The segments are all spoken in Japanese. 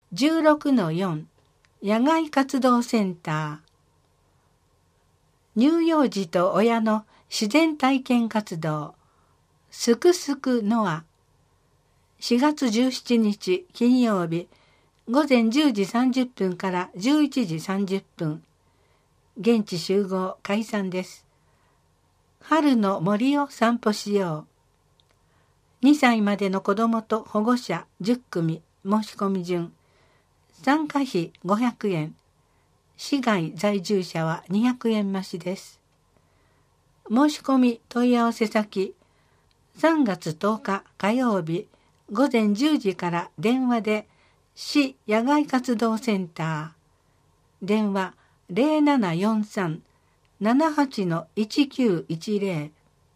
16-4 野外活動センター。乳幼児と親の自然体験活動すくすくノア。4月17日金曜日午前10時30分から11時30分。現地集合解散です。春の森を散歩しよう。2歳までの子どもと保護者10組申し込み順。参加費500円。市外在住者は200円増しです。申し込み問い合わせ先、3月10日火曜日午前10時から電話で市野外活動センター。電話0743-78-1910。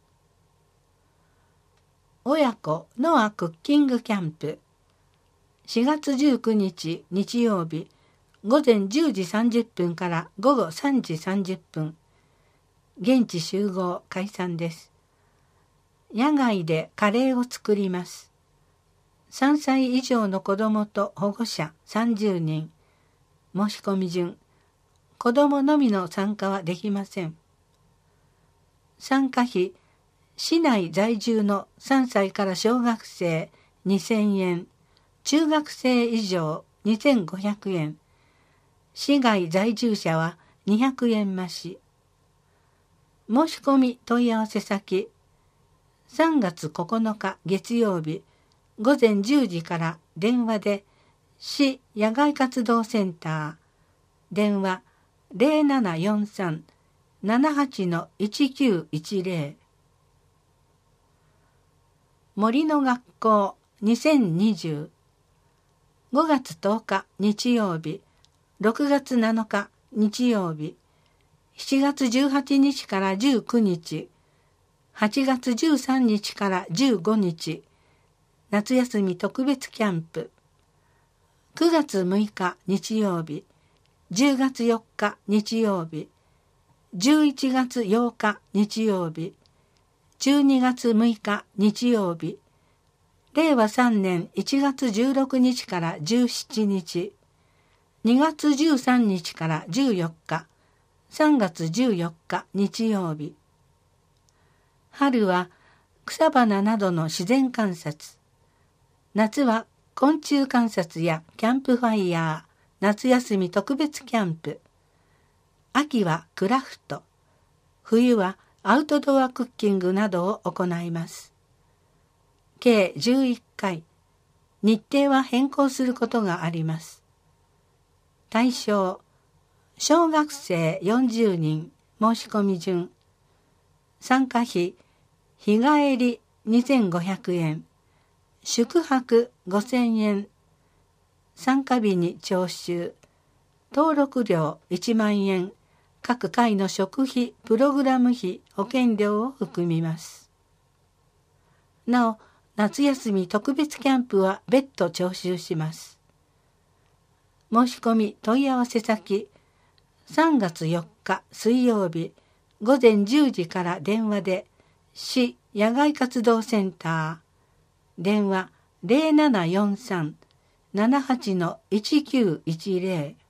親子ノアクッキングキャンプ。4月19日日曜日午前10時30分から午後3時30分。現地集合解散です。野外でカレーを作ります。3歳以上の子どもと保護者30人。申し込み順。子どものみの参加はできません。参加費、市内在住の3歳から小学生2000円。中学生以上2500円。市外在住者は200円増し。申し込み問い合わせ先、3月9日月曜日午前10時から電話で市野外活動センター。電話0743-78-1910。森の学校2020。5月10日日曜日、6月7日日曜日、7月18日から19日、8月13日から15日、夏休み特別キャンプ。9月6日日曜日、10月4日日曜日、11月8日日曜日、12月6日日曜日、令和3年1月16日から17日、2月13日から14日、3月14日日曜日。春は草花などの自然観察。夏は昆虫観察やキャンプファイヤー、夏休み特別キャンプ。秋はクラフト。冬はアウトドアクッキングなどを行います。計11回。日程は変更することがあります。対象、小学生40人申し込み順。参加費、日帰り2500円。宿泊5000円。参加日に徴収。登録料1万円。各回の食費、プログラム費、保険料を含みます。なお、夏休み特別キャンプは別途徴収します。申し込み問い合わせ先、3月4日水曜日午前10時から電話で市野外活動センター。電話0743-78-1910。